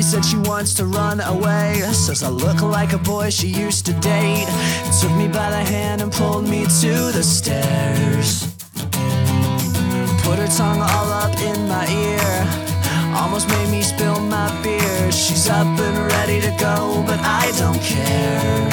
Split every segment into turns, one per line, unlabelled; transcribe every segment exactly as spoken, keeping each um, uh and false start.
said she wants to run away. Says I look like a boy she used to date. Took me by the hand and pulled me to the stairs. Put her tongue all up in my ear, almost made me spill my beer. She's up and ready to go, but I don't care,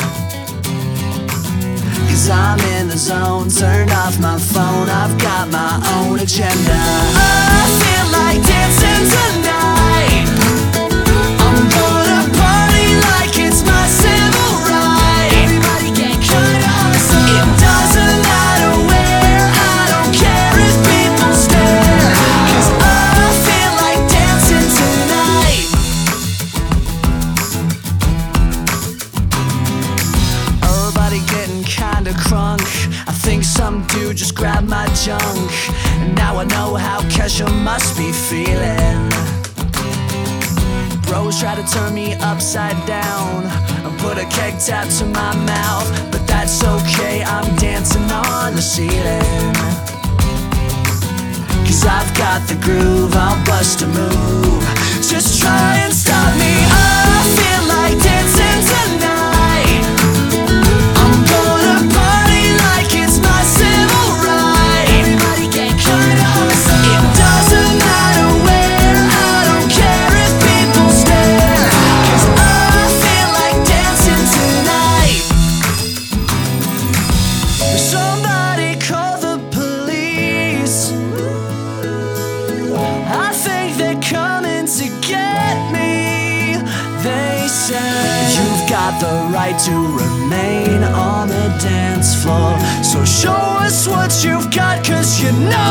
'cause I'm in the zone, turned off my phone, I've got my own agenda. I feel like dancing tonight. I'm gonna party like it's my civil right. Everybody get cut off. It doesn't matter where, I don't care if people stare, 'cause I feel like dancing tonight. Everybody getting kinda crunk. I think some dude just grabbed my junk, and now I know how Kesha must be feeling. Bros try to turn me upside down and put a keg tap to my mouth, but that's okay, I'm dancing on the ceiling. 'Cause I've got the groove, I'll bust a move. Just try and stop me. I feel like dancing tonight. I'm gonna party like it's my civil right. Everybody get cut off. It doesn't matter where, I don't care if people stare, 'cause I feel like dancing tonight. Somebody call the police. I think they're coming to get me. They say you've got the right to remain on the dance floor, so show us what you've got, 'cause you know